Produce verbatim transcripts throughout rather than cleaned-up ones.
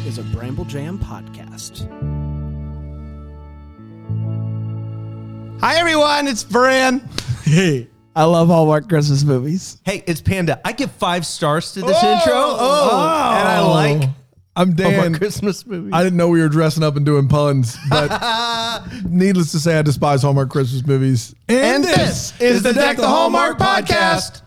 is a Bramble Jam podcast. Hi, everyone. It's Bran. Hey. I love Hallmark Christmas movies. Hey, it's Panda. I give five stars to this Oh, intro. Oh, oh. and I like I'm Dan. Hallmark Christmas movies. I didn't know we were dressing up and doing puns, but needless to say, I despise Hallmark Christmas movies. And this is the Deck the Hallmark podcast.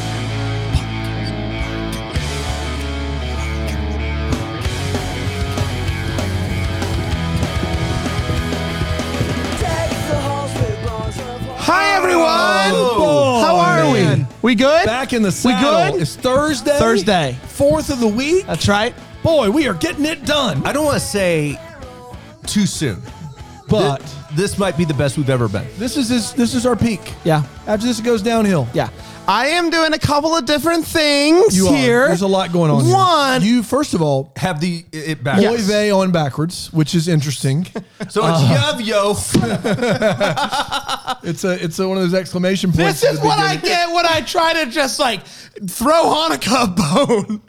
Hi, everyone. Oh, How are man. we? We good? Back in the saddle. good? It's Thursday. Thursday. Fourth of the week. That's right. Boy, we are getting it done. I don't want to say too soon, But Th- this might be the best we've ever been. this is this, this is our peak. Yeah. After this, it goes downhill. Yeah. I am doing a couple of different things You here. are. There's a lot going on. One. Here. You first of all, Have the it back. Oy vey on backwards, which is interesting. So it's Yav Yo. It's a it's a, one of those exclamation points. This at is the what I beginning. get when I try to just like throw Hanukkah a bone.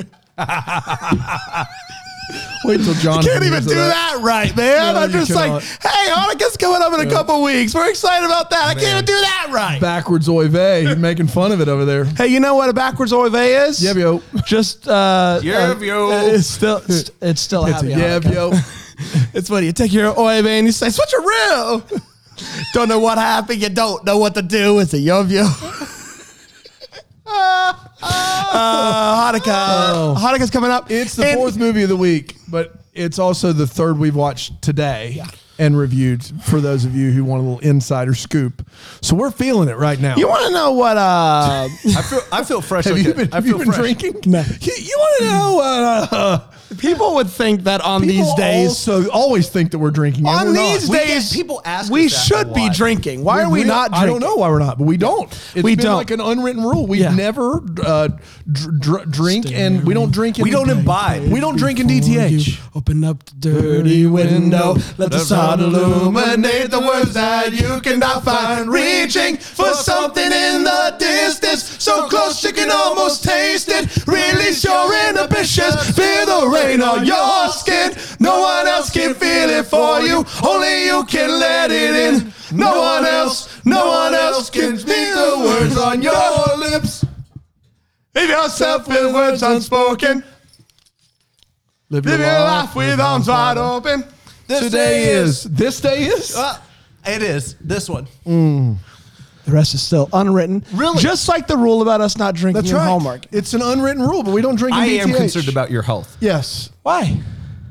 Wait till John Can't even hears do that. that right, man. No, I'm you just cannot. like, hey, Hanukkah's coming up in a couple weeks. We're excited about that. I can't even do that right. Backwards oy vey. You're making fun of it over there. Hey, you know what a backwards oy vey is? Yep, yo. Just uh, Yev uh, yo. It's still it's, it's still It's a happy. yep, Hanukkah. yo. It's funny. You take your oy vey and you say, switch it real. Don't know what happened. You don't know what to do. It's a yov yo. Uh, Hanukkah. Oh. Hanukkah's coming up. It's the And- fourth movie of the week, but it's also the third we've watched today and reviewed for those of you who want a little insider scoop. So we're feeling it right now. You want to know what? Uh, I feel I feel fresh. have like you a- been, I have feel you been fresh. drinking? No. You, you want to know what? Uh, people would think that on people these days, also always think that we're drinking. and on we're these not. We days, get- people ask we us that should a be lot. drinking. Why are we We're- not drinking? I don't know why we're not, but we don't. It's We been don't. like an unwritten rule. We Yeah. never uh, dr- dr- drink, and we don't drink. In We don't imbibe. We don't drink in D T H. Open up the dirty window. Let the sun illuminate the words that you cannot find. Reaching for something in the distance, so close you can almost taste it. Release your inhibitions. Feel the rain on your skin. No one else can feel it for you. Only you can let it in. No one else, no one else can speak the words on your lips. Leave yourself with words unspoken. Live Live your life with arms wide open. This Today is this day is. Uh, it is this one. The rest is still unwritten. Really? Just like the rule about us not drinking That's in right. Hallmark. It's an unwritten rule, but we don't drink in I D T H. am concerned about your health. Yes. Why?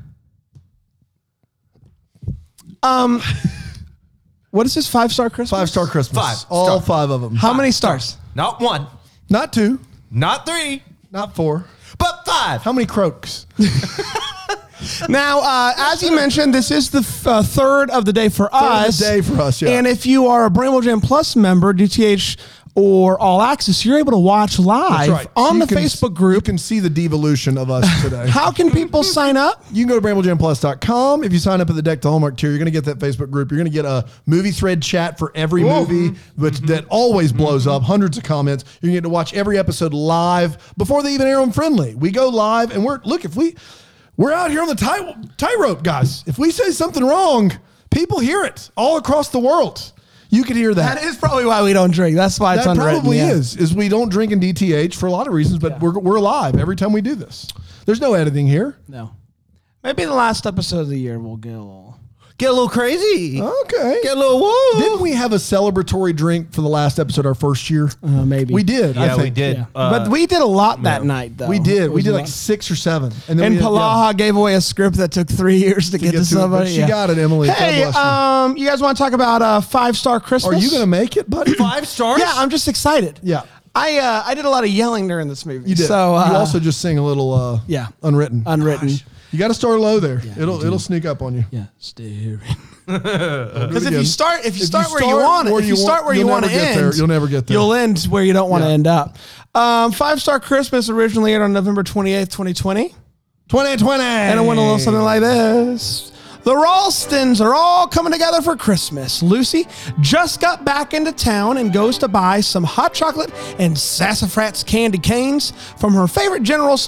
Um, what is this five-star Christmas? Five star Christmas. Five All star. five of them. How many stars? Not one, Not two. not three, Not four. but five. How many croaks? Now, uh, as you mentioned, this is the f- uh, third of the day for Third of the us. day for us, yeah. And if you are a Bramble Jam Plus member, D T H or All Access, you're able to watch live That's right. on You the can- Facebook You group. can see the devolution of us today. How can people sign up? You can go to bramble jam plus dot com. If you sign up at the Deck the Hallmark tier, you're going to get that Facebook group. You're going to get a movie thread chat for every movie, but that always blows up, hundreds of comments. You're going to get to watch every episode live before they even air them friendly. We go live, and we're, look, if we, we're out here on the tie, tightrope, guys. If we say something wrong, people hear it all across the world. You could hear that. That is probably why we don't drink. That's why it's That unwritten. probably yeah. is, is we don't drink in D T H for a lot of reasons, but we're, we're live every time we do this. There's no editing here. No. Maybe the last episode of the year we'll get a little. Get a little crazy. Okay. Get a little woo. Didn't we have a celebratory drink for the last episode, our first year? Uh, maybe. We did. I Yeah, think. we did. Yeah. Uh, but we did a lot that night, though. We did. It We was did a like lot. six or seven. then And we had- Palaha gave away a script that took three years to, get, get to to it, but somebody. she got it, Emily. God Hey, bless you. um, you guys want to talk about uh, Five Star Yeah. Christmas? Are you going to make it, buddy? five stars. Yeah, I'm just excited. Yeah. I uh, I did a lot of yelling during this movie. You did. So uh, you also just sing a little uh, yeah, unwritten. unwritten. You got to start low there. it'll it'll sneak up on you. Yeah, staring. Do Because it if you again. start if you If start you where you start want, where if you you start want- where you you'll want to never get there. end, You'll never get there. You'll end where you don't want to Yeah. end up. Um, Five Star Christmas originally aired on November twenty-eighth, twenty twenty. twenty twenty. And it went a little something like this. The Ralstons are all coming together for Christmas. Lucy just got back into town and goes to buy some hot chocolate and sassafras candy canes from her favorite general store.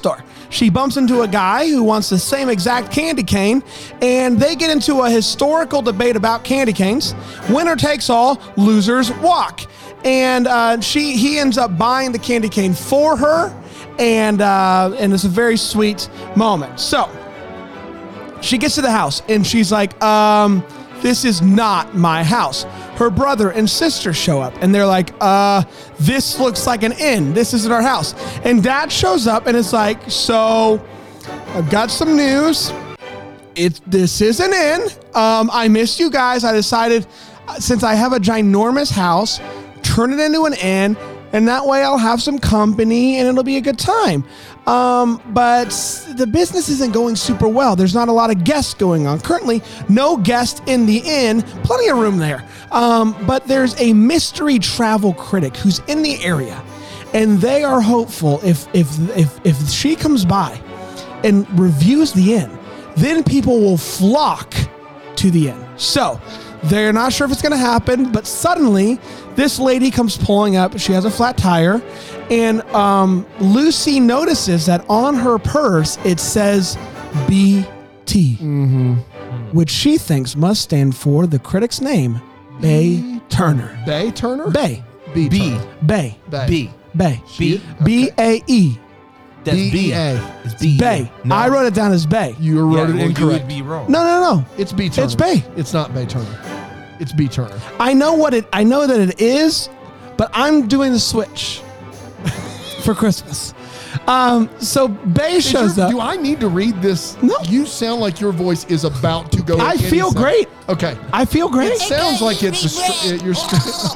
she bumps into a guy who wants the same exact candy cane, and they get into a historical debate about candy canes. Winner takes all, losers walk. And uh, she he ends up buying the candy cane for her, and uh, and it's a very sweet moment. So she gets to the house, and she's like, um, this is not my house. Her brother and sister show up, and they're like, uh, this looks like an inn. This isn't our house. And Dad shows up, and it's like, so I've got some news. It, this is an inn. Um, I missed you guys. I decided, uh, since I have a ginormous house, turn it into an inn, and that way I'll have some company and it'll be a good time. Um, but the business isn't going super well. There's not a lot of guests going on. Currently, no guest in the inn. Plenty of room there. Um, but there's a mystery travel critic who's in the area, and they are hopeful if if if if she comes by and reviews the inn, then people will flock to the inn. So they're not sure if it's going to happen, but suddenly this lady comes pulling up. She has a flat tire, and um, Lucy notices that on her purse it says B T, mm-hmm. which she thinks must stand for the critic's name, Bay Turner. Bay Turner? Bay. B. B. Turner. Bay. Bay. B. Bay. B. B A E. That's B B. E A. It's B. Bay. No. I wrote it down as Bay. You wrote Yeah, it well, you incorrect. would be wrong. No, no, no. It's B Turner. It's Bay. It's not Bay Turner. It's B Turner. I know what it. I know that it is, but I'm doing the switch for Christmas. Um, so Bay Is shows your- up. Do I need to read this? No. You sound like your voice is about to go. I in any feel second. great. Okay. I feel great. It sounds like it's a str- uh, you're. Str-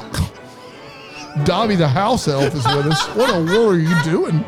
Dobby the house elf is with us. What in the world are you doing?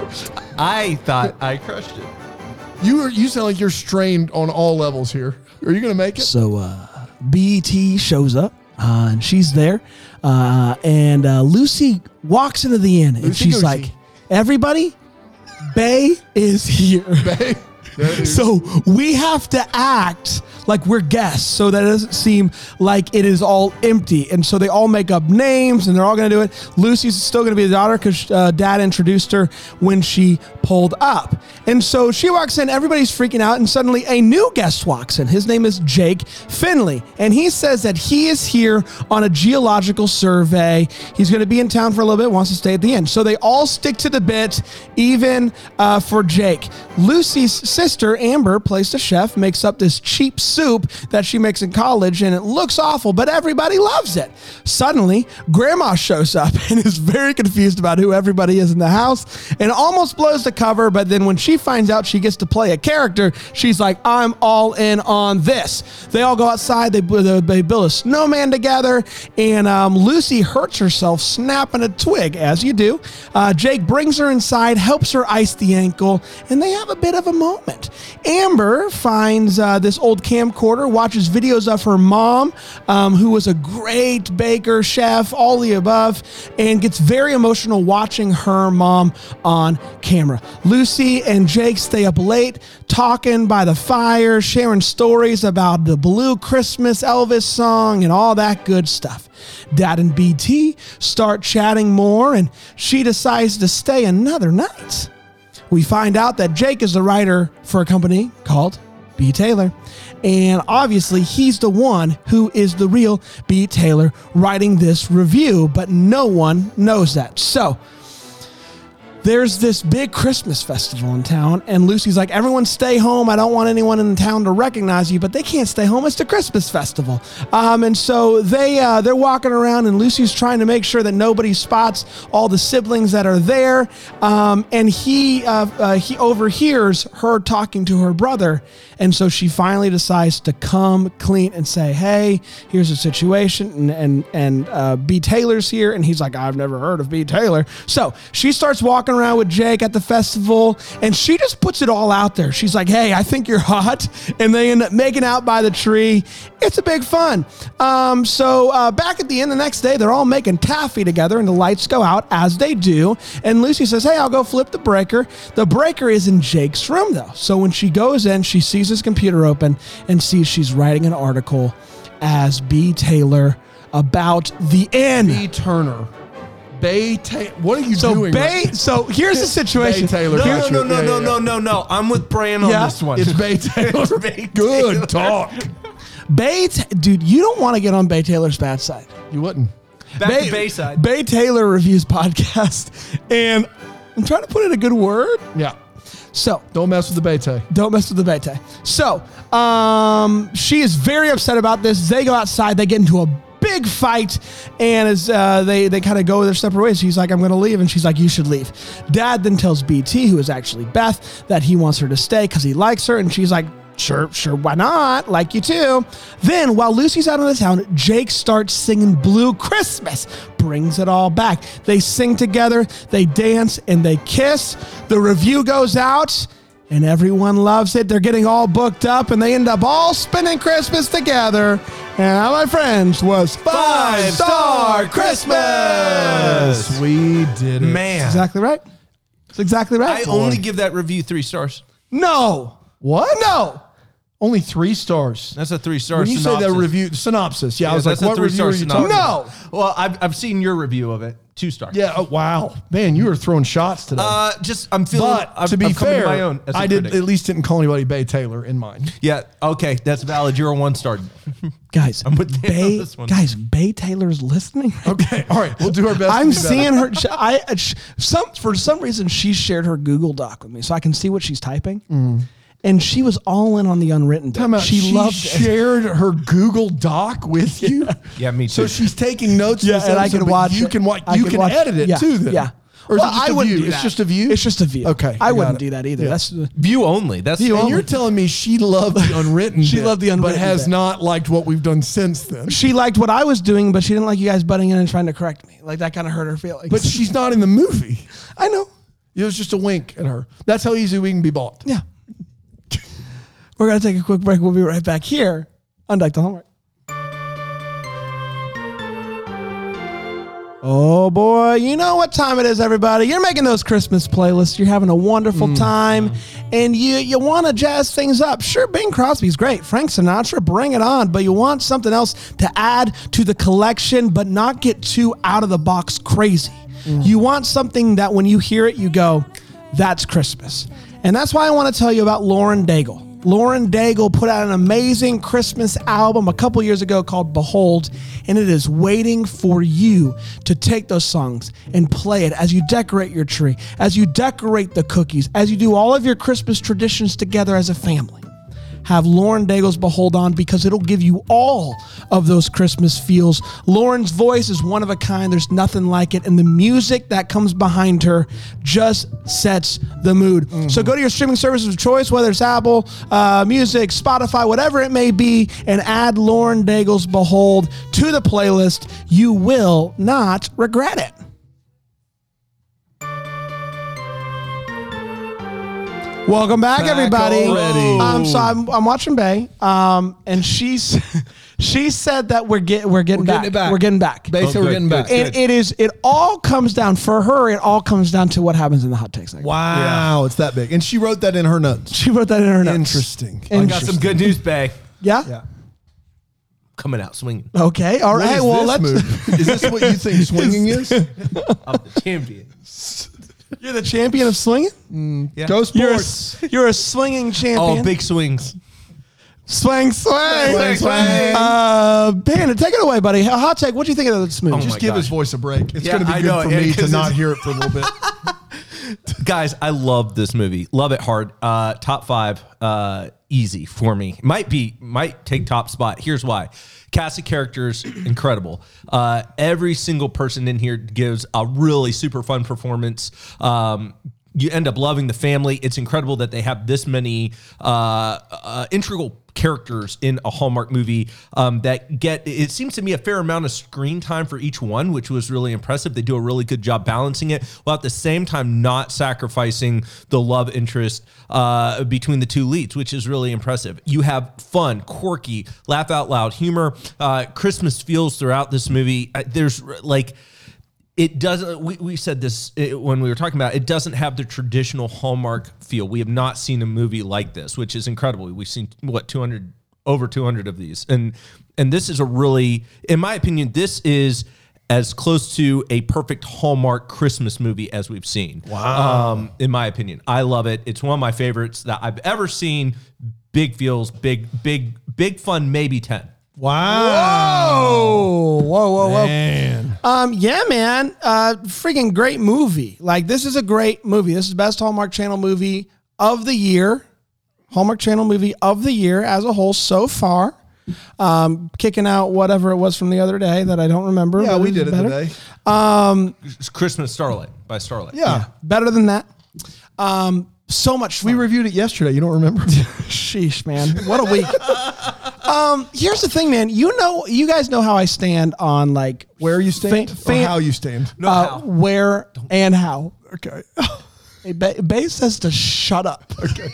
I thought I crushed it. You are. You sound like you're strained on all levels here. Are you going to make it? So uh, B T shows up, uh, and she's there, uh, and uh, Lucy walks into the inn, and Lucy she's Goosey. like, "Everybody, Bay is here." Bay. There it is. So we have to act like we're guests so that it doesn't seem like it is all empty. And so they all make up names and they're all going to do it. Lucy's still going to be the daughter because uh, Dad introduced her when she pulled up. And so she walks in, everybody's freaking out, and suddenly a new guest walks in. His name is Jake Finley. And he says that he is here on a geological survey. He's going to be in town for a little bit, wants to stay at the end. So they all stick to the bit, even uh, for Jake. Lucy's sister, Amber, plays the chef, makes up this cheap soup that she makes in college, and it looks awful, but everybody loves it. Suddenly, Grandma shows up and is very confused about who everybody is in the house and almost blows the cover, but then when she finds out she gets to play a character, she's like, I'm all in on this. They all go outside, they, they build a snowman together, and um, Lucy hurts herself snapping a twig, as you do. Uh, Jake brings her inside, helps her ice the ankle, and they have a bit of a moment. Amber finds uh, this old camcorder, watches videos of her mom, um, who was a great baker, chef, all the above, and gets very emotional watching her mom on camera. Lucy and Jake stay up late, talking by the fire, sharing stories about the Blue Christmas Elvis song and all that good stuff. Dad and B T start chatting more, and she decides to stay another night. We find out that Jake is the writer for a company called B. Taylor. And obviously, he's the one who is the real B. Taylor writing this review, but no one knows that. So there's this big Christmas festival in town, and Lucy's like, everyone stay home. I don't want anyone in town to recognize you, but they can't stay home. It's the Christmas festival. Um, and so they, uh, they're walking around, and Lucy's trying to make sure that nobody spots all the siblings that are there. Um, and he, uh, uh, he overhears her talking to her brother. And so she finally decides to come clean and say, hey, here's the situation. And, and, and uh, B. Taylor's here. And he's like, I've never heard of B. Taylor. So she starts walking around with Jake at the festival, and she just puts it all out there. She's like, hey, I think you're hot. And they end up making out by the tree. It's a big fun. Um, so uh, back at the end the next day, they're all making taffy together, and the lights go out as they do. And Lucy says, hey, I'll go flip the breaker. The breaker is in Jake's room, though. So when she goes in, she sees his computer open and sees she's writing an article as B. Taylor about the inn. B. Turner. Bay Ta- What are you So doing? Bay. right? So here's the situation. Bay Taylor. No, Gotcha. no, no, Yeah, no, yeah, no, yeah. no, no. I'm with Bran on Yeah. this one. It's Bay Taylor. Bay Good talk. Bay, Ta- dude, you don't want to get on Bay Taylor's bad side. You wouldn't. Back Bay, to Bayside. Bay Taylor reviews podcast, and I'm trying to put in a good word. Yeah. So Don't mess with the Bay Tay. don't mess with the Bete. So um, she is very upset about this. They go outside. They get into a big fight, and as uh, they they kind of go their separate ways, he's like, "I'm going to leave," and she's like, "You should leave." Dad then tells B T, who is actually Beth, that he wants her to stay because he likes her, and she's like, Sure, sure, why not? Like you too. Then, while Lucy's out of the town, Jake starts singing Blue Christmas. Brings it all back. They sing together, they dance, and they kiss. The review goes out, and everyone loves it. They're getting all booked up, and they end up all spending Christmas together. And that, my friends, was Five Star Christmas. We did it. Man. Exactly right. That's exactly right. I only give that review three stars. No. What? No. Only three stars. That's a three star When you synopsis. say that review synopsis, yeah, I Yeah, was like, that's a what review three-star are you synopsis. talking about? No. Well, I've, I've seen your review of it. Two stars. Yeah. Oh, wow, man, you were throwing shots today. Uh, just I'm feeling. but I'm, to be I'm coming fair, to my own as a I did critic. at least didn't call anybody Bay Taylor in mine. Yeah. Okay. That's valid. You're a one star. Guys, I'm with Dan on Bay, this one. guys, Bay Taylor's listening. Okay, all right, we'll do our best. to I'm be better. seeing her. sh- I uh, sh- some for some reason she shared her Google Doc with me, so I can see what she's typing. And she was all in on the unwritten. bit. Time out. She, She, loved it. shared her Google Doc with you. Yeah, me So too. she's taking notes. Yeah, this and I episode, can but watch. You it. can watch. I You can watch edit it Yeah, too. Then, yeah. Or is Well, it just I a wouldn't view? do It's that. just a view. It's just a view. Okay, I I wouldn't got it. do that either. Yeah. That's View only. That's View And only. you're telling me she loved the unwritten. She bit, loved the but unwritten has bit. not liked what we've done since then. she liked what I was doing, but she didn't like you guys butting in and trying to correct me. Like that kind of hurt her feelings. But she's not in the movie. I know. It was just a wink at her. That's how easy we can be bought. Yeah. We're gonna take a quick break. We'll be right back here on Deck the Hallmark. Oh boy, you know what time it is, everybody. You're making those Christmas playlists. You're having a wonderful time, and you you want to jazz things up. Sure, Bing Crosby's great. Frank Sinatra, bring it on. But you want something else to add to the collection, but not get too out of the box crazy. You want something that when you hear it, you go, that's Christmas. And that's why I want to tell you about Lauren Daigle. Lauren Daigle put out an amazing Christmas album a couple years ago called Behold, and it is waiting for you to take those songs and play it as you decorate your tree, as you decorate the cookies, as you do all of your Christmas traditions together as a family. Have Lauren Daigle's Behold on because it'll give you all of those Christmas feels. Lauren's voice is one of a kind. There's nothing like it. And the music that comes behind her just sets the mood. Mm-hmm. So go to your streaming services of choice, whether it's Apple uh, Music, Spotify, whatever it may be, and add Lauren Daigle's Behold to the playlist. You will not regret it. Welcome back, Back everybody. already. Um, so I'm, I'm watching Bay, um, and she's she said that we're get we're getting We're back. getting it back. We're getting back. Bay said we're good, getting good. back. And it is it all comes down for her. It all comes down to what happens in the hot takes. Segment. Wow, it's that big. And she wrote that in her notes. She wrote that in her notes. Interesting. I got some good news, Bay. Yeah? Yeah. Coming out swinging. Okay. All What right. is Well, this let's. move? Is this what you think swinging is? I'm the champion. You're the champion of swinging. Yeah. Go You're a, sports. s- you're a swinging champion. Oh, big swings. swing, swing, Swing, swing. Uh, Panda, take it away, buddy. Hot take. What do you think of this movie? Oh Just my give his gosh. voice a break. It's Yeah, going to be I good know, for yeah, me to 'cause not it's- hear it for a little bit. Guys, I love this movie. Love it hard. Uh, top five, uh, easy for me. Might be, might take top spot. Here's why. Cast of characters, incredible. Uh, every single person in here gives a really super fun performance. Um, you end up loving the family. It's incredible that they have this many uh, uh, integral characters in a Hallmark movie um, that get, it seems to me, a fair amount of screen time for each one, which was really impressive. They do a really good job balancing it while at the same time not sacrificing the love interest uh, between the two leads, which is really impressive. You have fun, quirky, laugh out loud humor, uh, Christmas feels throughout this movie. Uh, There's like, it doesn't, we, we said this it, when we were talking about it, it doesn't have the traditional Hallmark feel. We have not seen a movie like this, which is incredible. We've seen, what, two hundred, over two hundred of these. And, and this is a really, in my opinion, this is as close to a perfect Hallmark Christmas movie as we've seen. Wow. Um, in my opinion, I love it. It's one of my favorites that I've ever seen. Big feels, big, big, big fun, maybe ten. Wow. Whoa, whoa, whoa, whoa. Man. Um, yeah, man. Uh, freaking great movie. Like, this is a great movie. This is the best Hallmark Channel movie of the year. Hallmark Channel movie of the year as a whole so far. Um, kicking out whatever it was from the other day that I don't remember. Yeah, we did it better. today. Um, It's Christmas Starlight by Starlight. Yeah. yeah, better than that. Um, so much fun. We reviewed it yesterday. You don't remember? Sheesh, man. What a week. um, here's the thing, man. You know, you guys know how I stand on like Where you stand Fa- or fan- how you stand? No, uh, how? where and how. Okay. Hey, ba- Bay says to shut up. Okay.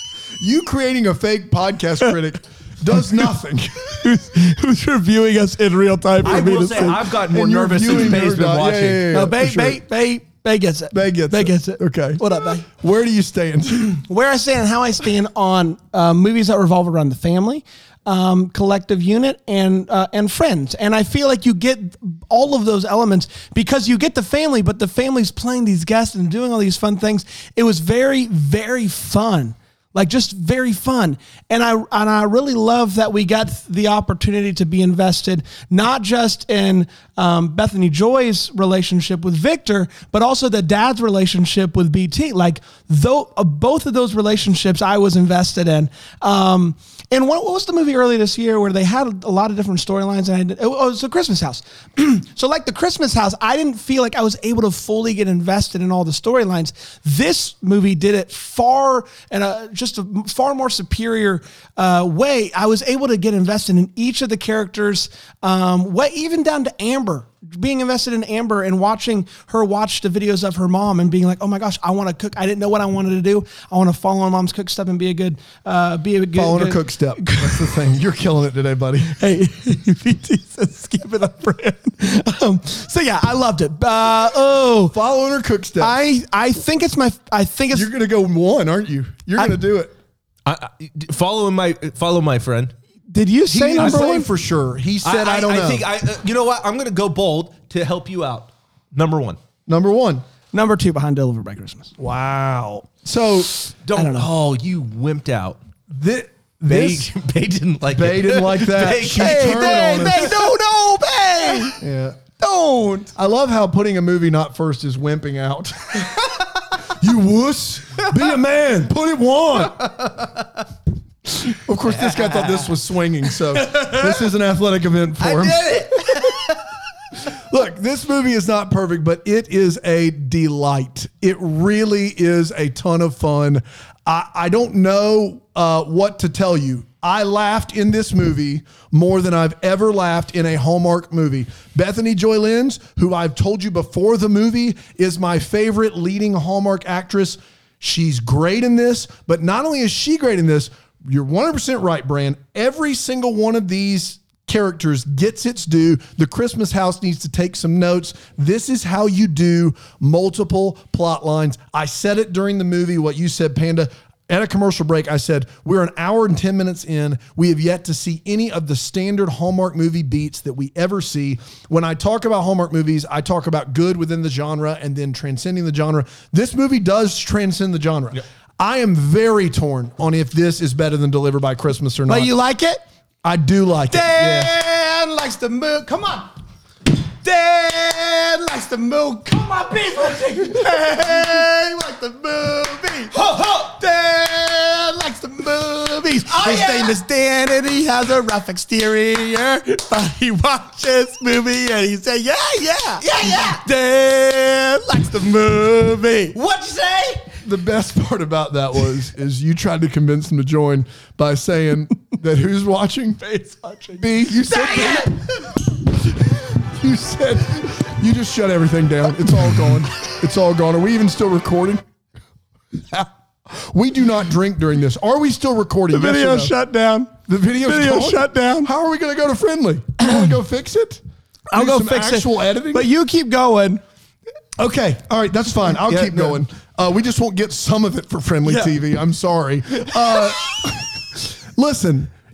You creating a fake podcast critic does nothing. who's, who's reviewing us in real time? For I me will to say say. I've gotten more And you're nervous since viewing Bay's your been dog. Yeah, watching. yeah, yeah, No, yeah, Bay, for sure. Bay, Bay, Bay gets it. Bay gets Bay it. gets it. Okay. What up, Bay? Where do you stand? Where I stand and how I stand on uh, movies that revolve around the family, um, collective unit, and uh, and friends. And I feel like you get all of those elements because you get the family, but the family's playing these guests and doing all these fun things. It was very, very fun. Like just very fun. And I and I really love that we got the opportunity to be invested, not just in um, Bethany Joy's relationship with Victor, but also the dad's relationship with B T. Like though, uh, both of those relationships I was invested in. Um, and what, what was the movie earlier this year where they had a lot of different storylines? And I did, it was The Christmas House. So like The Christmas House, I didn't feel like I was able to fully get invested in all the storylines. This movie did it far and uh, just a far more superior uh, way. I was able to get invested in each of the characters, um, way, even down to Amber. Being invested in Amber and watching her watch the videos of her mom and being like, oh my gosh, I want to cook. I didn't know what I wanted to do. I want to follow my mom's cook step and be a good, uh, be a good, Following good, her cook step. That's the thing. You're killing it today, buddy. Hey, V T says skip it up, friend. Um, so yeah, I loved it. Uh, oh, Following her cook step. I, I think it's my, I think it's, You're going to go one, aren't you? You're I- going to do it. I, I, follow my follow my friend. did you say He number didn't say one? for sure. He said, I, don't know. I think I. Uh, you know what? I'm going to go bold to help you out. Number one. Number one. Number two behind Delivered by Christmas. Wow. So Don't. I don't know. Oh, you wimped out. thi- Bay, this, Bay didn't like Bay it. didn't like that. Bay- She's Hey, turning hey, on us. hey, no, no, Bay. Yeah. Don't. I love how putting a movie not first is wimping out. You wuss. Be a man. Put it one. Of course, this guy thought this was swinging, so this is an athletic event for him. Look, this movie is not perfect, but it is a delight. It really is a ton of fun. I, I don't know uh, what to tell you. I laughed in this movie more than I've ever laughed in a Hallmark movie. Bethany Joy Lenz, who I've told you before the movie, is my favorite leading Hallmark actress. She's great in this, but not only is she great in this, you're one hundred percent right, Bran. Every single one of these characters gets its due. The Christmas House needs to take some notes. This is how you do multiple plot lines. I said it during the movie, what you said, Panda. At a commercial break, I said, we're an hour and ten minutes in. We have yet to see any of the standard Hallmark movie beats that we ever see. When I talk about Hallmark movies, I talk about good within the genre and then transcending the genre. This movie does transcend the genre. Yep. I am very torn on if this is better than Delivered by Christmas or not. But you like it? I do like Dan it. Yeah. likes the move. Come on. Dan likes the move. Come on, beat Dan likes the movie. Ho, ho. Dan likes the movies. Oh, His yeah. name is Dan and he has a rough exterior. But he watches movie and he say, yeah, yeah. Yeah, yeah. Dan likes the movie. What'd you say? The best part about that was is you tried to convince him to join by saying that who's watching? Face watching. B. You said Dang You said you just shut everything down. It's all gone. It's all gone. Are we even still recording? We do not drink during this. Are we still recording? The Yes or video no? shut down. The video's Video gone? shut down. How are we going to go to Friendly? You want to go fix it? I'll Do go some fix actual it. editing. But you keep going. Okay. All right. That's fine. I'll Yeah, keep good. going. Uh, we just won't get some of it for Friendly Yeah. T V. I'm sorry. Uh, listen,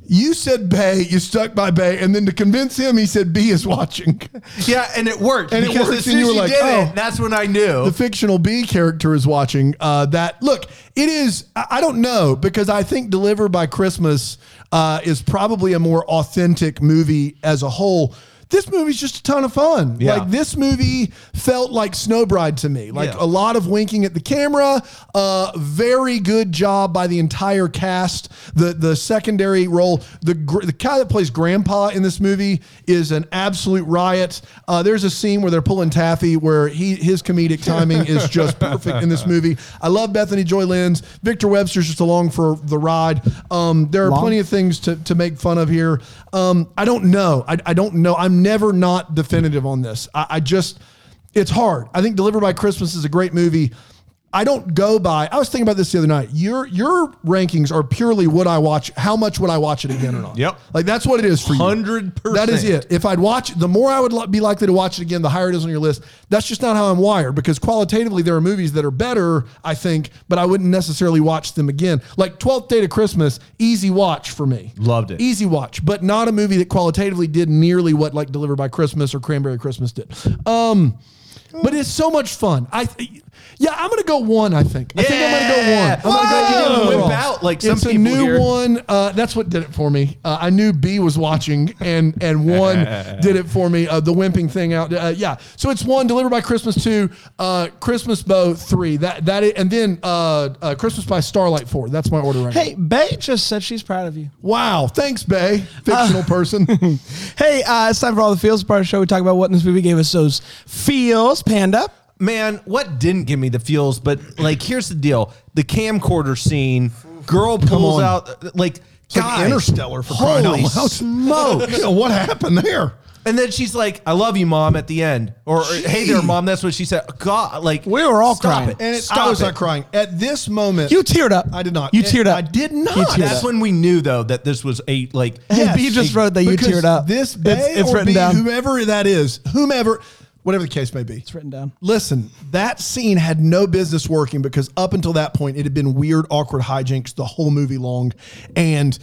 You said Bay, you stuck by Bay, and then to convince him, he said B is watching. Yeah, and it worked. And it because worked, as and soon you as were she like, did oh. it, that's when I knew. The fictional B character is watching. Uh, that look, it is. I, I don't know because I think Delivered by Christmas uh, is probably a more authentic movie as a whole. This movie's just a ton of fun. Yeah. Like this movie felt like Snow Bride to me. Like Yeah. a lot of winking at the camera. Uh, very good job by the entire cast. The the secondary role, the gr- the guy that plays Grandpa in this movie is an absolute riot. Uh, there's a scene where they're pulling taffy where he his comedic timing is just perfect in this movie. I love Bethany Joy Lenz. Victor Webster's just along for the ride. Um, there are Long. plenty of things to to make fun of here. Um, I don't know. I, I don't know. I'm never not definitive on this. I, I just, it's hard. I think Delivered by Christmas is a great movie. I don't go by, I was thinking about this the other night. Your your rankings are purely would I watch, how much would I watch it again or not? Yep. Like that's what it is for you. one hundred percent. That is it. If I'd watch, the more I would li- be likely to watch it again, the higher it is on your list. That's just not how I'm wired because qualitatively there are movies that are better, I think, but I wouldn't necessarily watch them again. Like twelfth Day to Christmas, easy watch for me. Loved it. Easy watch, but not a movie that qualitatively did nearly what like Delivered by Christmas or Cranberry Christmas did. Um, but it's so much fun. I, th- yeah, I'm gonna go one. I think. I think I'm gonna go one. I'm gonna go Whoa! one Whip overall. out like some it's a people new here. one. Uh, that's what did it for me. Uh, I knew B was watching, and and one did it for me. Uh, the wimping thing out. Uh, yeah. So it's one. Delivered by Christmas two. Uh, Christmas Bow three. That that is, and then uh, uh, Christmas by Starlight four. That's my order right Hey, now. Bay just said she's proud of you. Wow. Thanks, Bay. Fictional person. Hey, uh, it's time for all the feels part of the show. We talk about what in this movie gave us those feels. Panda. Man, what didn't give me the feels? But like, here's the deal: the camcorder scene. Girl pulls on. out like, It's like guys, Interstellar for crying holy out loud. smokes! Yeah, what happened there? And then she's like, "I love you, Mom," at the end, or "Hey there, Mom." That's what she said. God, like We were all stop crying. It. And it, Stop I was it. not crying. At this moment, You teared up. I did not. You It- teared up. I did not. You teared That's up. when we knew though that this was a like. Hey, B just wrote that you Because teared up. This It's- Bay it's or written B, down. whomever that is, whomever, whatever the case may be. It's written down. Listen, that scene had no business working because up until that point, it had been weird, awkward hijinks the whole movie long, and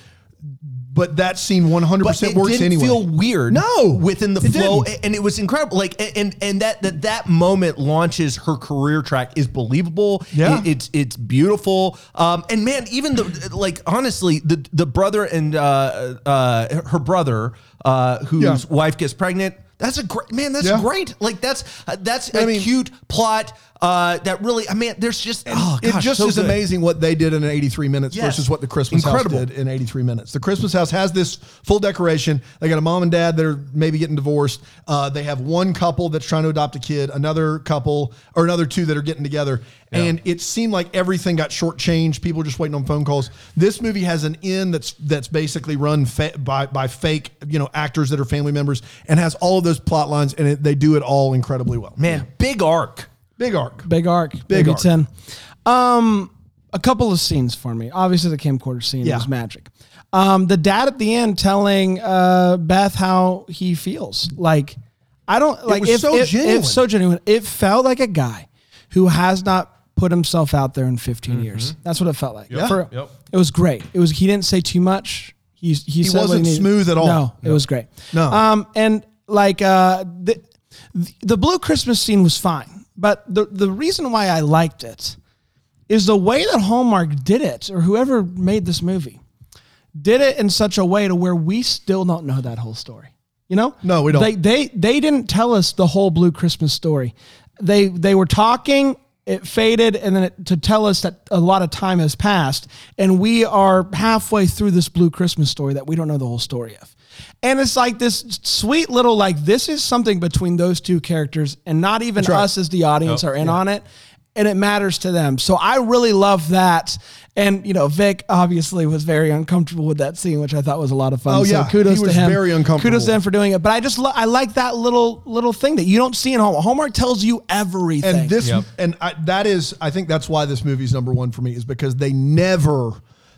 but that scene one hundred But percent it works didn't anyway. feel weird. No, within the it flow, didn't. and it was incredible. Like, and and that that that moment launches her career track is believable. Yeah. It- it's it's beautiful. Um, and man, even the like honestly, the the brother and uh uh her brother uh whose Yeah. wife gets pregnant. That's a great man. That's Yeah. great. Like that's uh, that's I a mean- cute plot. Uh, that really, I mean, there's just oh it gosh, just so is good. amazing what they did in eighty-three minutes Yes. versus what the Christmas Incredible. house did in eighty-three minutes. The Christmas house has this full decoration. They got a mom and dad that are maybe getting divorced. Uh, they have one couple that's trying to adopt a kid, another couple or another two that are getting together. And it seemed like everything got shortchanged. People were just waiting on phone calls. This movie has an inn that's that's basically run fa- by by fake, you know, actors that are family members, and has all of those plot lines, and it, they do it all incredibly well. Man, big arc. Big arc. Big arc. Big Big arc. ten. Um, a couple of scenes for me. Obviously, the camcorder scene Yeah. was magic. Um, the dad at the end telling uh, Beth how he feels. Like, I don't like was if, so if, genuine. if so genuine. It felt like a guy who has not put himself out there in fifteen years. That's what it felt like. Yeah. For- Yep. It was great. It was. He didn't say too much. He he, said what wasn't needed. smooth at all. No, it was great. No. Um, and like uh, the the blue Christmas scene was fine. But the, the reason why I liked it is the way that Hallmark did it, or whoever made this movie, did it in such a way to where we still don't know that whole story. You know? No, we don't. They they they didn't tell us the whole Blue Christmas story. They they were talking, it faded, and then it, to tell us that a lot of time has passed, and we are halfway through this Blue Christmas story that we don't know the whole story of. And it's like this sweet little, like, this is something between those two characters, and not even right. us as the audience Oh, are in on it. And it matters to them. So I really love that. And, you know, Vic obviously was very uncomfortable with that scene, which I thought was a lot of fun. Oh, so yeah. kudos He to was him. very uncomfortable. Kudos to him for doing it. But I just, lo- I like that little, little thing that you don't see in Hallmark. Hallmark tells you everything. And this, Yep. and I, that is, I think that's why this movie's number one for me is because they never,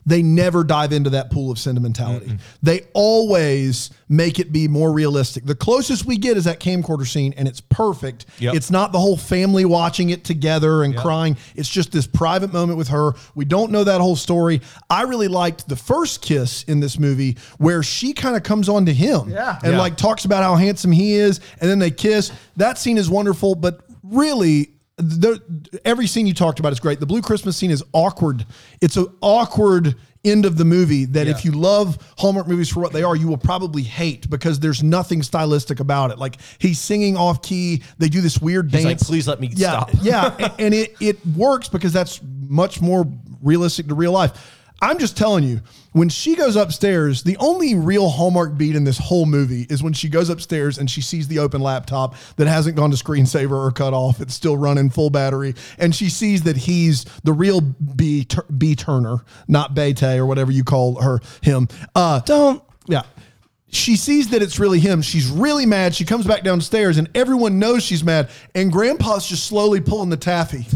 they never dive into that pool of sentimentality. Mm-mm. They always make it be more realistic. The closest we get is that camcorder scene, and it's perfect. Yep. It's not the whole family watching it together and yep. crying. It's just this private moment with her. We don't know that whole story. I really liked the first kiss in this movie where she kind of comes on to him yeah. and yeah. like talks about how handsome he is, and then they kiss. That scene is wonderful, but really, the, every scene you talked about is great. The Blue Christmas scene is awkward. It's an awkward end of the movie that yeah. if you love Hallmark movies for what they are, you will probably hate because there's nothing stylistic about it. Like he's singing off key. They do this weird he's dance. Like, please let me yeah, stop. yeah. And, and it, it works because that's much more realistic to real life. I'm just telling you, when she goes upstairs, the only real Hallmark beat in this whole movie is when she goes upstairs and she sees the open laptop that hasn't gone to screensaver or cut off. It's still running full battery. And she sees that he's the real B, B Turner, not Bete or whatever you call her, him. Uh, Don't. Yeah. She sees that it's really him. She's really mad. She comes back downstairs and everyone knows she's mad. And Grandpa's just slowly pulling the taffy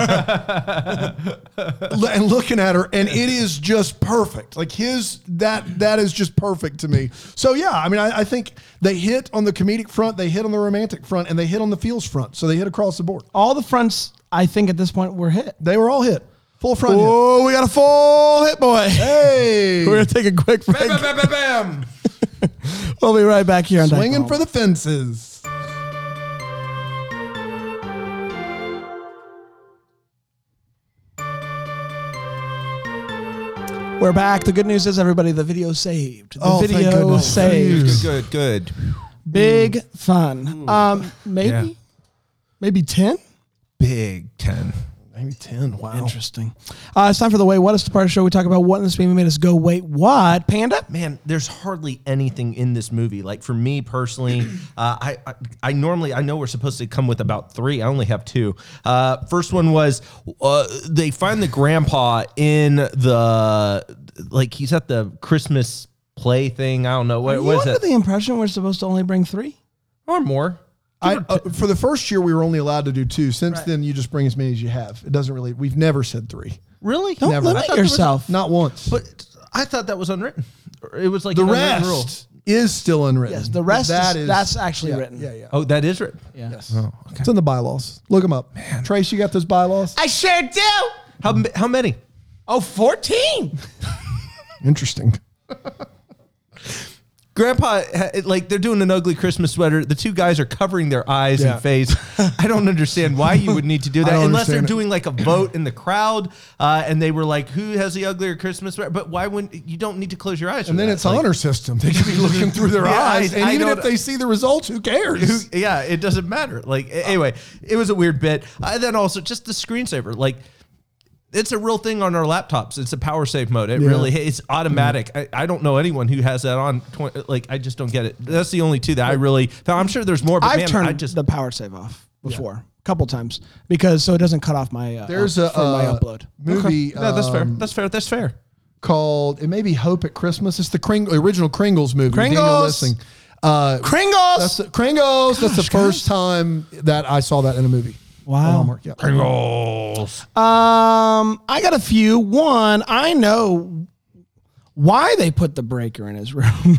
and looking at her. And it is just perfect. Like his, that, that is just perfect to me. So yeah, I mean, I, I think they hit on the comedic front, they hit on the romantic front, and they hit on the feels front. So they hit across the board. All the fronts, I think at this point were hit. They were all hit. Full front hit. Oh, we got a full hit, boy. Hey. We're going to take a quick break. Bam, bam, bam, bam, bam. We'll be right back here on Swinging for the fences. We're back. The good news is, everybody, the video saved. The Oh, thank video goodness. saved. Good, good, good. Big mm. fun. Um, maybe, Yeah. maybe ten? Big ten. Maybe ten. Wow. Interesting. Uh, it's time for the Wait What. It's the part of the show we talk about what in this movie made us go, wait, what? Panda? Man, there's hardly anything in this movie. Like for me personally, uh, I, I I normally, I know we're supposed to come with about three. I only have two. Uh, first one was uh, they find the grandpa in the, like he's at the Christmas play thing. I don't know. What, Are you what is under it? the impression we're supposed to only bring three? Or more. I, uh, for the first year, we were only allowed to do two. Since Right. then, you just bring as many as you have. It doesn't really. We've never said three. Really? Don't Never. I limit thought there was- yourself. Not once. But I thought that was unwritten. It was like the an unwritten rest is still unwritten. Yes, the rest That is, that's actually yeah, written. Yeah, yeah. Oh, that is written. Yeah. Yes. Oh, okay. It's in the bylaws. Look them up. Man. Trace, you got those bylaws? I sure do. How how many? Oh, fourteen. Interesting. Grandpa, like they're doing an ugly Christmas sweater. The two guys are covering their eyes Yeah. and face. I don't understand why you would need to do I that don't unless they're understand it. doing like a vote in the crowd uh, and they were like, "Who has the uglier Christmas sweater?" But why wouldn't you? Don't need to close your eyes. And for then that. it's Like, honor system. They could be looking through their Yeah, eyes, I- and I even don't- if they see the results, who cares? Who, yeah, it doesn't matter. Like a- anyway, it was a weird bit. Uh, then also just the screensaver, like. It's a real thing on our laptops. It's a power save mode. It Yeah. really, it's automatic. I, I don't know anyone who has that on. twenty, like, I just don't get it. That's the only two that I really found. I'm sure there's more, but I've man, turned I just the power save off before, a couple times, because so it doesn't cut off my uh, There's uh, a from my uh, upload. movie. Yeah, that's fair. um, That's fair. That's fair. Called it may be Hope at Christmas. It's the Kring- original Kringles movie. Daniel Kringles! Lissing. Uh, Kringles. that's the, Kringles. that's the Gosh, first time that I saw that in a movie. Wow. At Hallmark, yeah. Pringles. Um, I got a few. One, I know why they put the breaker in his room.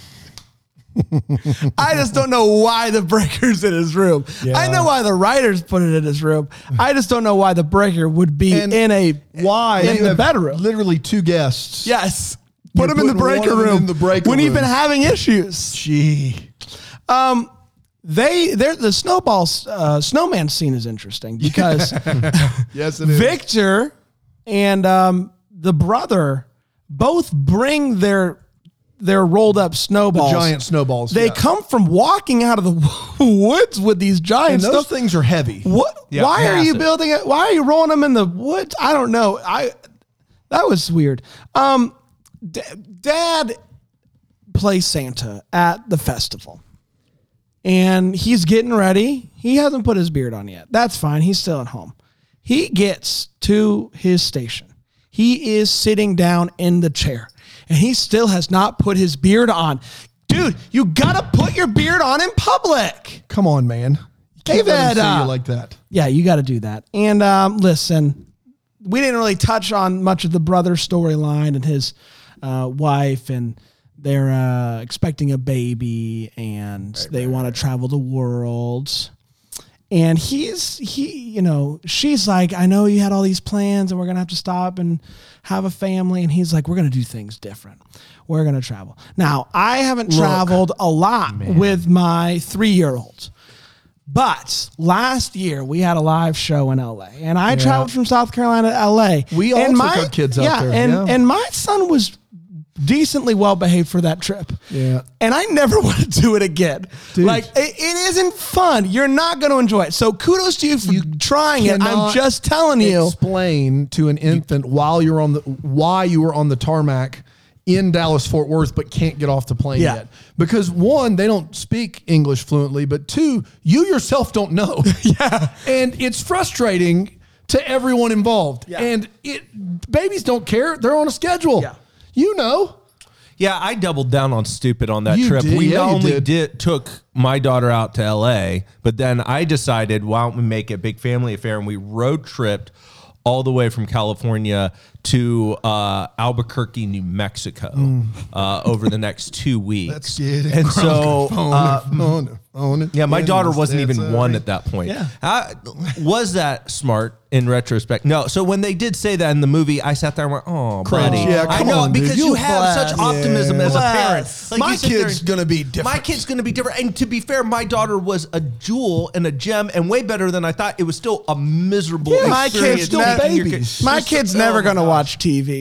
I just don't know why the breaker's in his room. Yeah. I know why the writers put it in his room. I just don't know why the breaker would be And in a Why in you the have bedroom. Literally two guests. Yes, put You're him in the putting breaker one of them room in the breaker when he's room. been having issues. Gee. Um, they they're the snowball uh, snowman scene is interesting because Yes, it is. Victor and um, the brother both bring their their rolled up snowballs. The giant snowballs. They yeah. come from walking out of the woods with these giant And those snow- things are heavy. What? Yeah, why are you massive. building it? Why are you rolling them in the woods? I don't know. I that was weird. Um, D- Dad plays Santa at the festival, and he's getting ready. He hasn't put his beard on yet. That's fine. He's still at home. He gets to his station. He is sitting down in the chair, and he still has not put his beard on. Dude, you gotta put your beard on in public. Come on, man. You Give can't let it them see up. you like that. Yeah, you got to do that. And um, listen, we didn't really touch on much of the brother storyline and his uh, wife, and they're uh, expecting a baby, and right, they right, want right. to travel the world. And he's, he, you know, she's like, I know you had all these plans and we're going to have to stop and have a family. And he's like, we're going to do things different. We're going to travel. Now, I haven't Look, traveled a lot man. with my three-year-old. But last year we had a live show in L A, and I yeah. traveled from South Carolina to L A. We all and took my, our kids out yeah, there. And, yeah. and my son was decently well behaved for that trip. Yeah. And I never want to do it again. Dude. Like, it, it isn't fun. You're not going to enjoy it. So kudos to you for you trying it. I'm just telling you. Explain to an infant while you're on the why you were on the tarmac in Dallas Fort Worth but can't get off the plane yeah. yet. Because one, they don't speak English fluently, but two, you yourself don't know. yeah. And it's frustrating to everyone involved. Yeah. And it babies don't care. They're on a schedule. Yeah. You know. Yeah, I doubled down on stupid on that You trip. did, we yeah, not you only did. did took my daughter out to L A, but then I decided, why don't we make it a big family affair? And we road tripped all the way from California to uh, Albuquerque, New Mexico, mm. uh, over the next two weeks. Let's get it. And so, uh, phone, phone, yeah, my daughter wasn't even one at that point. Yeah. I, was that smart in retrospect? No. So when they did say that in the movie, I sat there and went, "Oh, Cringe. buddy." Yeah, I come know on, dude. because You you have bless. such optimism Yeah. as a Bless. parent. Like, my you sit there kid's and- gonna be different. My kid's going to be different. And to be fair, my daughter was a jewel and a gem and way better than I thought. It was still a miserable Yeah, my experience. kid's still taking your babies. kid- My Just- kid's oh never my going to gosh. watch T V.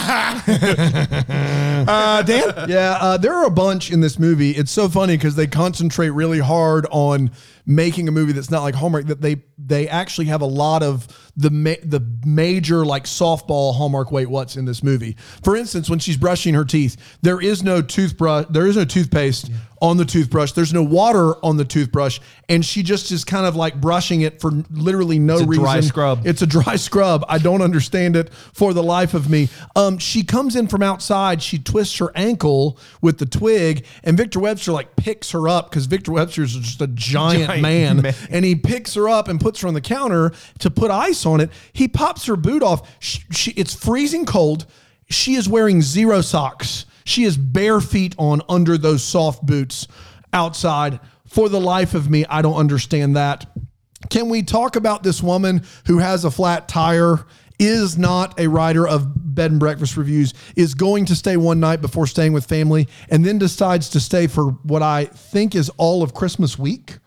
uh, Dan? Yeah, uh, there are a bunch in this movie. It's so funny because they concentrate really hard on making a movie that's not like Hallmark. That they they actually have a lot of the ma- the major like softball Hallmark wait what's in this movie. For instance, when she's brushing her teeth, there is no toothbrush. There is no toothpaste yeah. on the toothbrush. There's no water on the toothbrush, and she just is kind of like brushing it for literally no It's a reason. dry scrub. It's a dry scrub. I don't understand it for the life of me. Um, she comes in from outside. She twists her ankle with the twig, and Victor Webster like picks her up because Victor Webster is just a giant, Giant man, man. and he picks her up and puts her on the counter to put ice on it. He pops her boot off. She, she, it's freezing cold. She is wearing zero socks. She is bare feet on under those soft boots outside. For the life of me, I don't understand that. Can we talk about this woman who has a flat tire, is not a writer of bed and breakfast reviews, is going to stay one night before staying with family, and then decides to stay for what I think is all of Christmas week?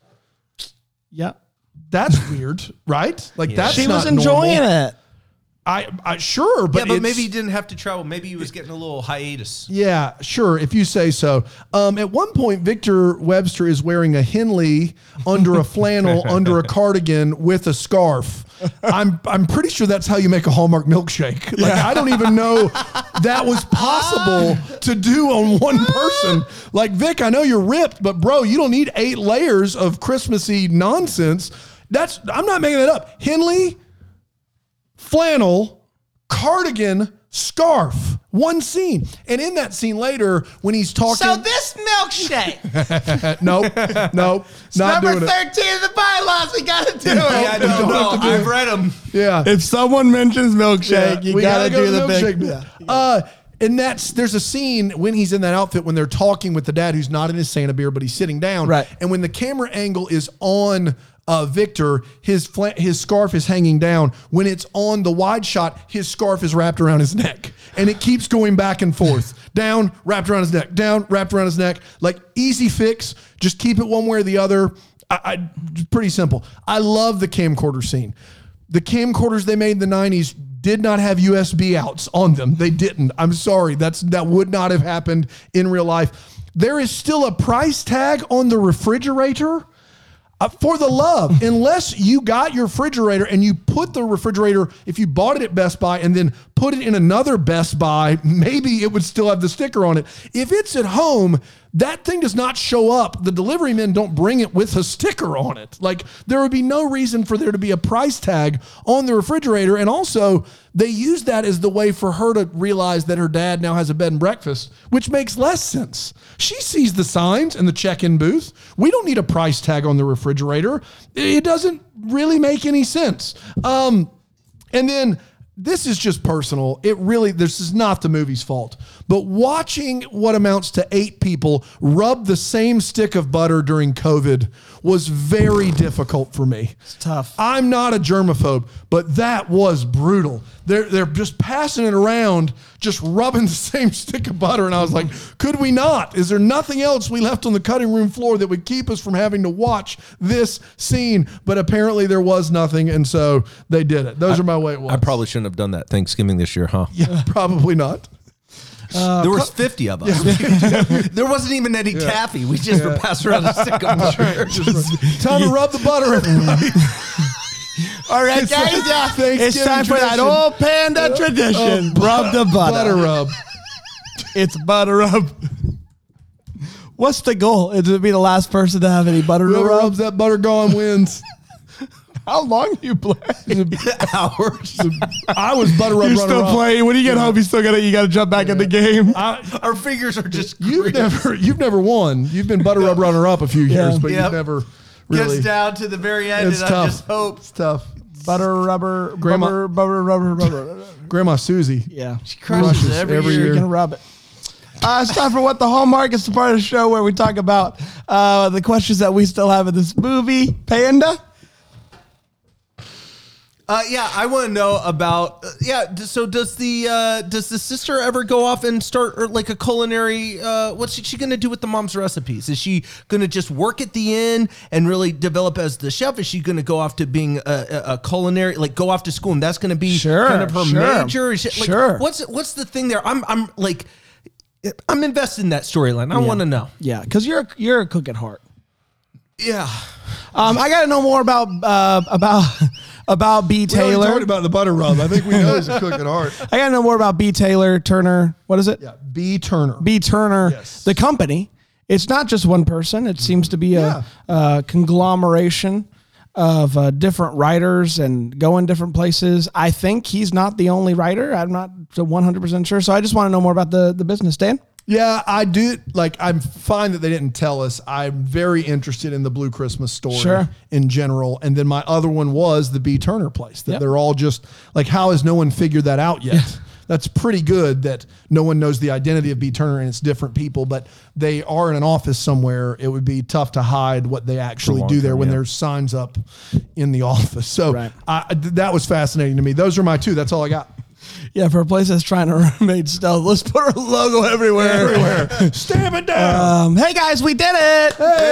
Yeah. That's weird, right? Like that's She not was enjoying normal. it. I, I sure, but Yeah, but it's- maybe he didn't have to travel. Maybe he was getting a little hiatus. Yeah, sure, if you say so. Um, at one point, Victor Webster is wearing a Henley under a flannel, under a cardigan with a scarf. I'm I'm pretty sure that's how you make a Hallmark milkshake. Like I don't even know that was possible to do on one person. Like Vic, I know you're ripped, but bro, you don't need eight layers of Christmassy nonsense. That's I'm not making that up. Henley, flannel, cardigan, scarf, one scene. And in that scene later, when he's talking, So this milkshake, nope, nope, not number doing it. thirteen of the bylaws, we got to do it. Yeah, no, no, I've read them. Yeah, If someone mentions milkshake, you we got to gotta do go the to big. milkshake. Uh, and that's there's a scene when he's in that outfit when they're talking with the dad who's not in his Santa beer, but he's sitting down. Right. And when the camera angle is on uh, Victor, his fla- his scarf is hanging down. When it's on the wide shot, his scarf is wrapped around his neck, and it keeps going back and forth. Down, wrapped around his neck. Down, wrapped around his neck. Like easy fix. Just keep it one way or the other. I, I pretty simple. I love the camcorder scene. The camcorders they made in the nineties did not have U S B outs on them. They didn't. I'm sorry. That's that would not have happened in real life. There is still a price tag on the refrigerator. Uh, for the love, unless you got your refrigerator and you put the refrigerator, if you bought it at Best Buy and then put it in another Best Buy, maybe it would still have the sticker on it. If it's at home, that thing does not show up. The delivery men don't bring it with a sticker on it. Like there would be no reason for there to be a price tag on the refrigerator. And also they use that as the way for her to realize that her dad now has a bed and breakfast, which makes less sense. She sees the signs in the check-in booth. We don't need a price tag on the refrigerator. It doesn't really make any sense. Um, and then this is just personal. It really, this is not the movie's fault. But watching what amounts to eight people rub the same stick of butter during COVID was very difficult for me. It's tough. I'm not a germaphobe, but that was brutal. They're, they're just passing it around, just rubbing the same stick of butter. And I was like, could we not? Is there nothing else we left on the cutting room floor that would keep us from having to watch this scene? But apparently there was nothing. And so they did it. Those I, are my way it was. I probably shouldn't have done that Thanksgiving this year, huh? Yeah, probably not. Uh, there was fifty of us. Yeah. There wasn't even any yeah. taffy. We just yeah. were passing around a stick of butter. Time to rub the butter, everybody. All right, it's guys. Yeah. It's time for tradition. that old panda uh, tradition. Uh, rub the butter. Butter rub. It's butter rub. What's the goal? Is it to be the last person to have any butter to Whoever rub? rubs that butter gone wins. How long do you play? Hours. I was butter rub. You're still playing. When you get yeah. home, you still gotta you gotta jump back yeah. in the game. I, our fingers are just. You've crazy. never you've never won. You've been butter rub runner up a few years, yeah. but yep. you've never really. Gets down to the very end, it's and tough. I just hope it's tough. Butter rubber, Grandma, butter, butter, rubber, rubber. Grandma Susie. Yeah, she crushes every, every year. year. You can rub it. Uh, it's time for What the Hallmark. It's the part of the show where we talk about uh, the questions that we still have in this movie. Panda. Uh, yeah, I want to know about. Uh, yeah, so does the uh, does the sister ever go off and start or like a culinary? Uh, what's she going to do with the mom's recipes? Is she going to just work at the inn and really develop as the chef? Is she going to go off to being a, a, a culinary, like go off to school, and that's going to be sure, kind of her sure, major? Is she, like, sure. What's what's the thing there? I'm I'm like, I'm invested in that storyline. I yeah. want to know. Yeah, because you're a, you're a cook at heart. Yeah. Um, I got to know more about uh, about about B. Taylor. We talked about the butter rub. I think we know he's a cook at heart. I got to know more about B. Taylor Turner. What is it? Yeah, B. Turner. B. Turner. Yes. The company. It's not just one person. It seems to be a, yeah. a conglomeration of uh, different writers and going different places. I think he's not the only writer. I'm not one hundred percent sure. So I just want to know more about the, the business. Dan? Yeah, I do. Like, I'm fine that they didn't tell us. I'm very interested in the Blue Christmas story sure. in general. And then my other one was the B. Turner place, that yep. they're all just like, how has no one figured that out yet? Yeah. That's pretty good that no one knows the identity of B. Turner and it's different people, but they are in an office somewhere. It would be tough to hide what they actually do there time, when yeah. there's signs up in the office. So right. I, that was fascinating to me. Those are my two. That's all I got. Yeah, for a place that's trying to remain stealth, let's put our logo everywhere. Everywhere. Stamp it down. Um, hey, guys, we did it.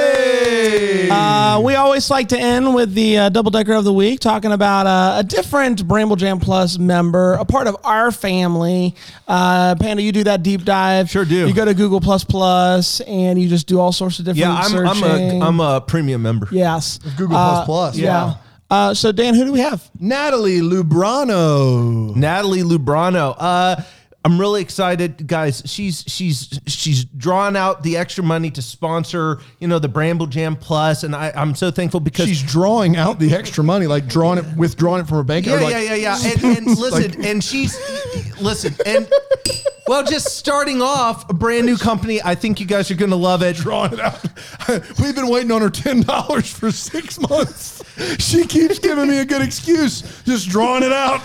Hey. Uh, we always like to end with the uh, Double Decker of the Week, talking about uh, a different Bramble Jam Plus member, a part of our family. Uh, Panda, you do that deep dive. Sure do. You go to Google Plus Plus, and you just do all sorts of different yeah, I'm, searching. I'm a, I'm a premium member. Yes. Google uh, Plus Plus. Yeah. yeah. Uh, so, Dan, who do we have? Natalie Lubrano. Natalie Lubrano. Uh, I'm really excited, guys. She's she's she's drawn out the extra money to sponsor, you know, the Bramble Jam Plus, and I, I'm so thankful because she's drawing out the extra money, like drawing it, withdrawing it from her bank. Yeah, like, yeah, yeah, yeah. And, and listen, like, and she's listen, and well, just starting off a brand new company. I think you guys are going to love it. Drawing it out. We've been waiting on her ten dollars for six months. She keeps giving me a good excuse, just drawing it out.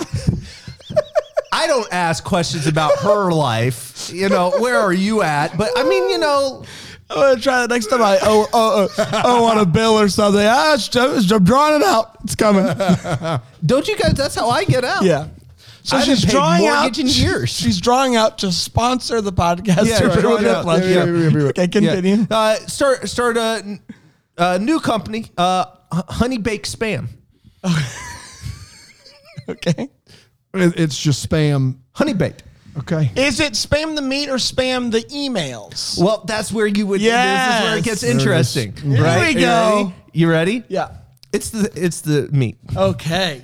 I don't ask questions about her life. You know, where are you at? But I mean, you know, I'm gonna try the next time I oh oh oh, oh on a bill or something. Ah, I'm drawing it out. It's coming. Don't you guys? That's how I get out. Yeah. So I she's drawing out. In years. She's drawing out to sponsor the podcast. Yeah, right, right, yeah, yeah, yeah, yeah. Okay, continue. Yeah. Uh, start start a, a new company. Uh, Honey Baked Spam. Okay. It's just spam. Honey baked. Okay. Is it spam the meat or spam the emails? Well, that's where you would. Yes. This is where it gets interesting. Here right? we go. You ready? You ready? Yeah. It's the it's the meat. Okay.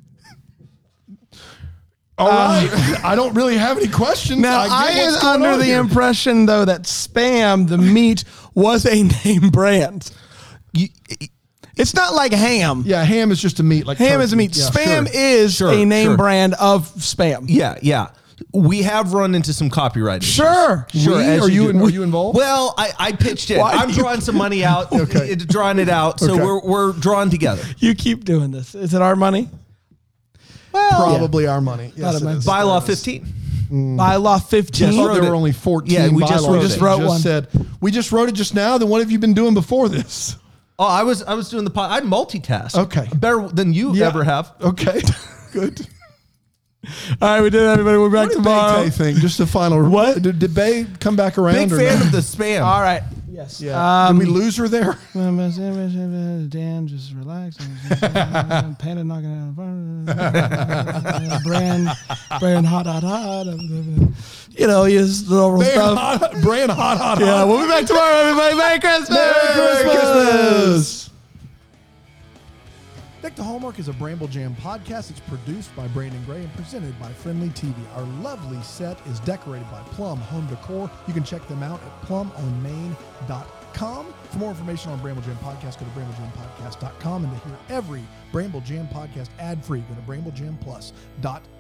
All right. Uh, I don't really have any questions. Now, I, I is under the here. impression though that spam the meat was a name brand. You, It's not like ham. Yeah, ham is just a meat. Like ham turkey. is a meat. Yeah, spam sure. is Sure, a name sure. brand of spam. Yeah, yeah. We have run into some copyright issues. Sure. Sure. We? as Are you do. are you involved? Well, I, I pitched in. Why I'm you- drawing some money out. Okay. It- Drawing it out. So Okay. we're we're drawing together. You keep doing this. Is it our money? probably our money. Yes, Thought it it might is. be. Bylaw fifteen. Bylaw fifteen. Oh, wrote there it. were only fourteen. Yeah, we just bylaws. wrote We it. just Wrote just one. said we just wrote it just now. Then what have you been doing before this? Oh, I was I was doing the pod. I multitask. Okay. Better than you Yeah. ever have. Okay, good. All right, we did it, everybody. We're back What did tomorrow. Bay think? Just a final. What? did, did Bay come back around? Big or fan no? of the spam. All right. Yes. Yeah. Um, did we lose her there? Dan, just relax. Panda knocking out. Brand, brand hot, hot, hot. You know, his little Brand stuff. hot, brand hot, hot, Yeah, hot. we'll be back tomorrow, everybody. Merry Christmas. Merry Christmas. Deck the Hallmark is a Bramble Jam podcast. It's produced by Brandon Gray and presented by Friendly T V. Our lovely set is decorated by Plum Home Decor. You can check them out at plum on main dot com. For more information on Bramble Jam Podcast, go to bramble jam podcast dot com. And to hear every Bramble Jam podcast ad-free, go to bramble jam plus dot com.